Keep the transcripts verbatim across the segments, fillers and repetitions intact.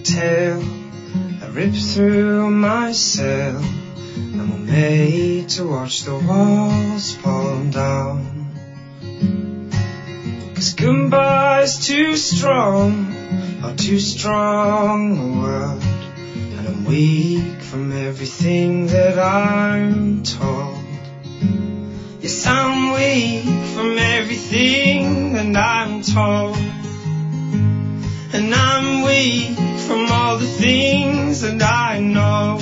tail that ripped through my sail, and we're made to watch the walls fall down. 'Cause goodbye's too strong, or too strong a word, and I'm weak from everything that I'm told. Yes, I'm weak from everything that I'm told. And I'm weak from all the things that I know.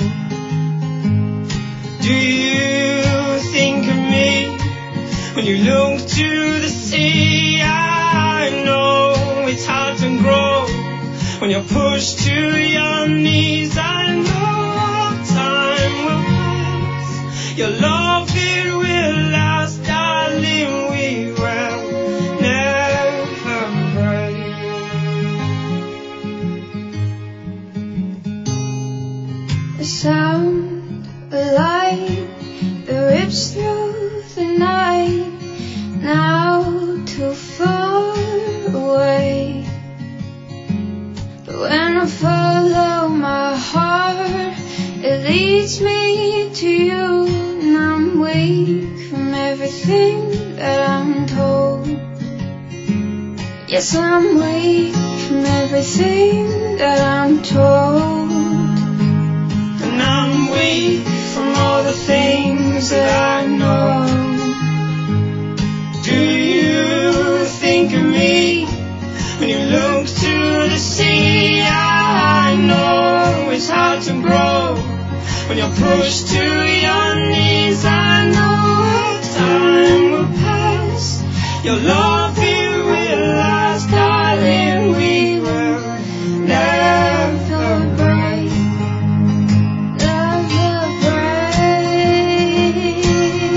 Do you think of me when you look to the sea? I know it's hard to grow when you're pushed to your knees. I know time will pass, your love it will last, darling, we will never break. The sound of light that rips through the night, now too far away. But when I follow my heart, it leads me to you, and I'm weak from everything that I'm told. Yes, I'm weak from everything that I'm told. And I'm weak from all the things that I know. Do you think of me when you look to the sea? I know it's hard to grow when you're pushed to your knees. I know time will pass, your love it will last, darling, we will never break. Never break,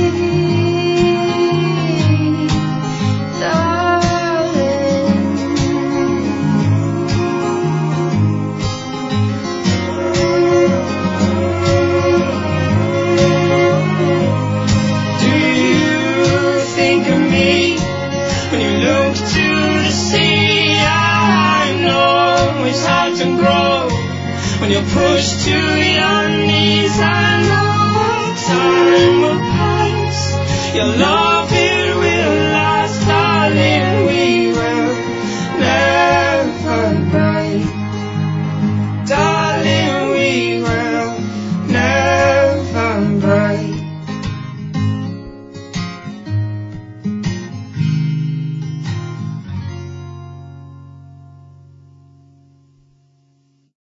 darling. Do you think of me when you look to the sea? I know it's hard to grow when you're pushed to your knees. I know time will pass, your love